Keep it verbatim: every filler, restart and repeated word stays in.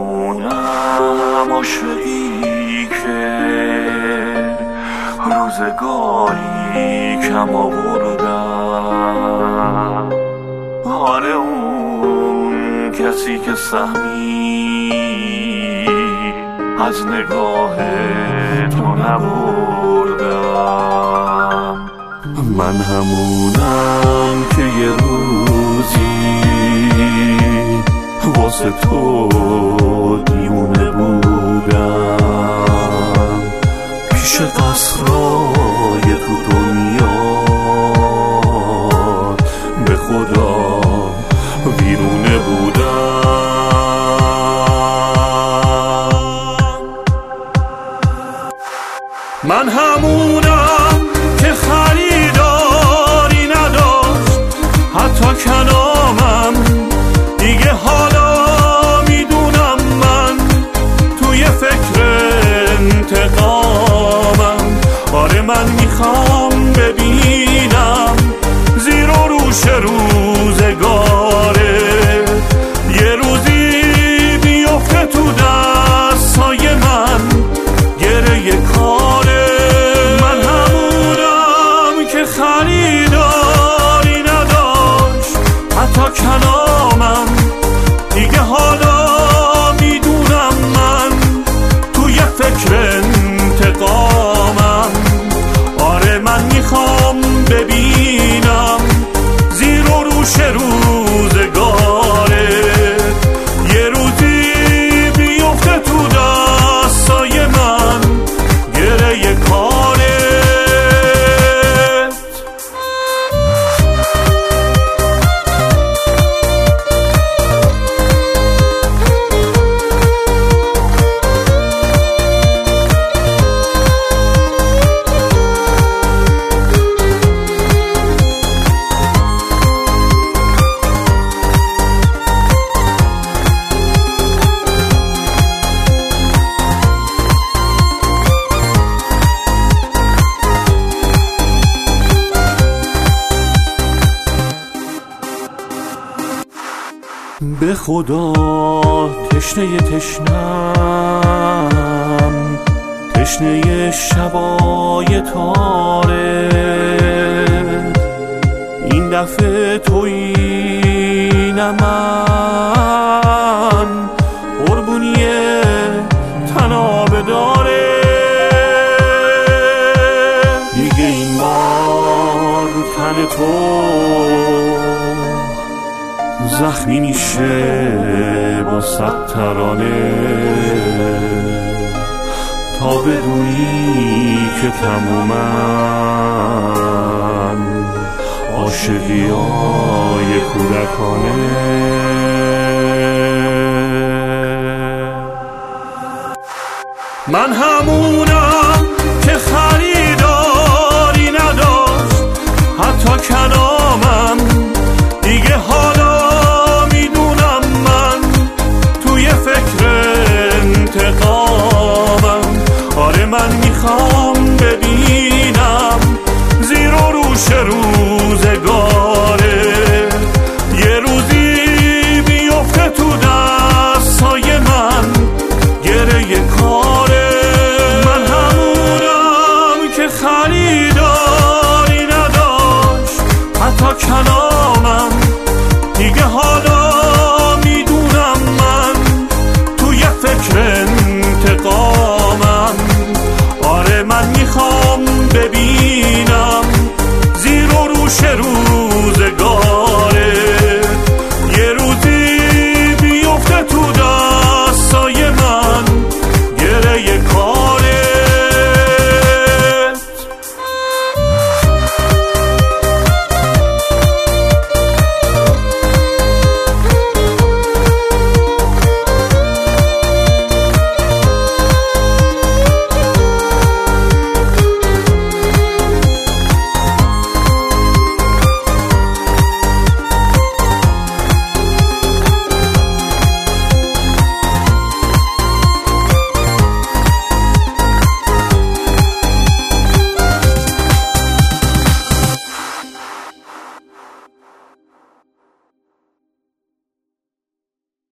همونم عاشقی که روزگاری کم آوردم. آره اون کسی که سهمی از نگاه تو نبردم. من همونم که یه روزی واسه تو دیونه بودم، پیش قصرهای تو دنیا به خدا ویرونه بودم. من همونم که خریداری نداشت، حتی کلامم دیگه حالا میدونم من توی فکر انتقامم. آره من میخوام ببینم زیر و روش روزگاره یه روزی بیفته تو دستای من گره کاره. من همونم که خریداری نداشت، حتی کلامم دیگه حالا میدونم من توی فکر انتقامم. آره من میخوام ببینم زیر و روش روزگاره یه روزی بیفته تو دستای من گره کاره. به خدا تشنه تشنم، تشنه شبای تاره. این دفعه تویی نه من، قربونی تنابه داره. دیگه این بار تن تو زخمی میشه با صد ترانه، تا بدونی که تمومن عاشقی های کودکانه. من همونم که خریداری نداشت، حتی کنار